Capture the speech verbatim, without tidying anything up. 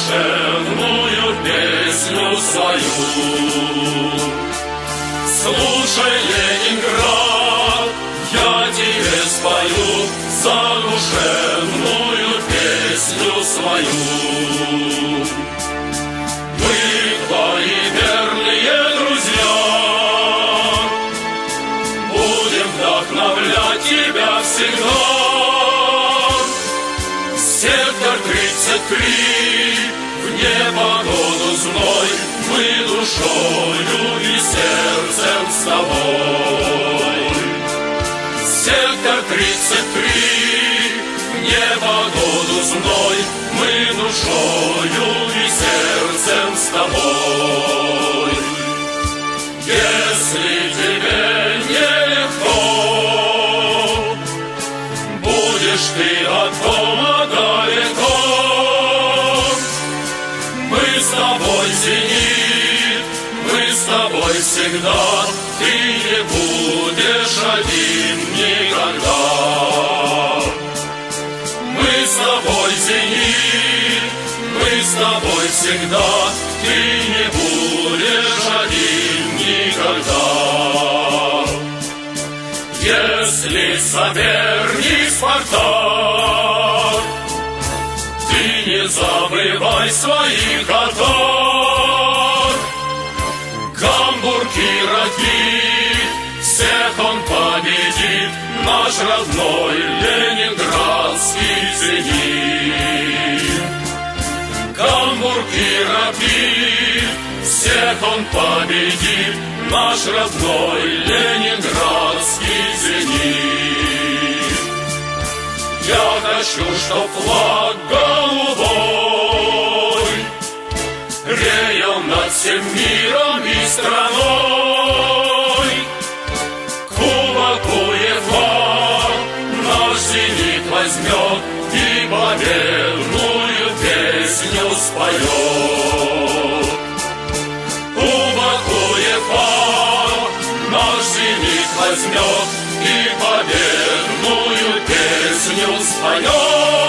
душевную песню свою. Слушай, Ленинград, я тебе спою за душевную песню свою. Мы твои верные друзья, будем вдохновлять тебя всегда. Сектор тридцать три, в непогоду зной, мы душою и сердцем с тобой. Сектор тридцать три, в непогоду зной, мы душою и сердцем с тобой. Если тебе нелегко, будешь ты от дома далеко, мы с тобой, зенит, мы с тобой всегда, ты не будешь один никогда. Мы с тобой, зенит, мы с тобой всегда, ты не будешь один никогда. Если соперник Спартак, ты не забывай своих атак. Гамбург и Ракит, всех он победит, наш родной ленинградский зенит. Гамбург и Ракит, всех он победит, наш родной ленинградский зенит. Я хочу, чтоб флаг голубой реял над всем миром и страной. Кубок УЕФА наш зенит возьмет и победную песню споет. Кубок УЕФА наш зенит возьмет и победную песню споет.